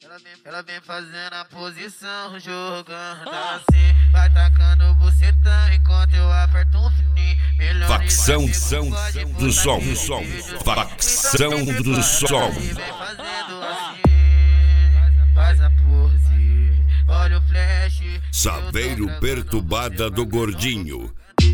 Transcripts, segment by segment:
Ela vem fazendo a posição, jogando assim. Vai tacando bucetão enquanto eu aperto um fininho. Facção do som. Facção do som. Vem fazendo assim, faz a pose. Olha o flash. Saveiro perturbada do gordinho.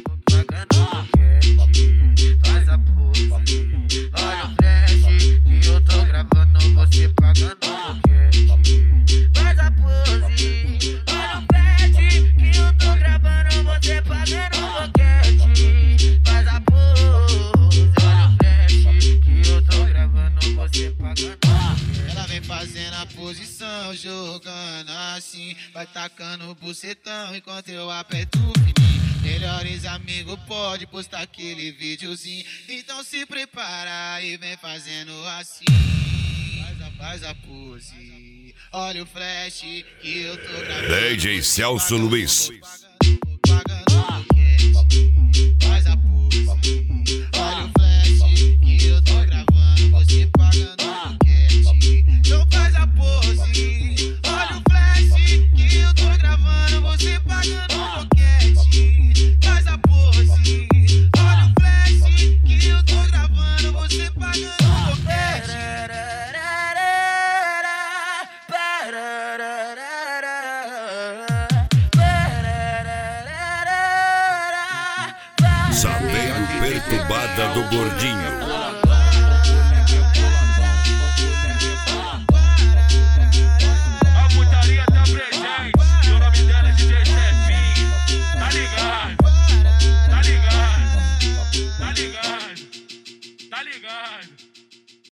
Faz a pose. Olha o flash que eu tô gravando você pagando boquete. Faz a pose. Olha o flash que eu tô gravando você pagando boquete. Faz a pose. Olha o flash que eu tô gravando você pagando boquete. Ela vem fazendo a posição, jogando assim. Vai tacando o bucetão enquanto eu aperto o fininho. Melhores amigos pode postar aquele videozinho. Então se prepara e vem fazendo assim. Faz a pose. Olha o flash que eu tô gravando. DJ Celso Luiz. Faz a pose. Olha o flash que eu tô gravando. Você pagando boquete. Então faz a pose. Olha o flash que eu tô gravando. Você pagando boquete. Faz a pose. Olha o flash que eu tô gravando. Você pagando boquete. Saveiro perturbada do gordinho.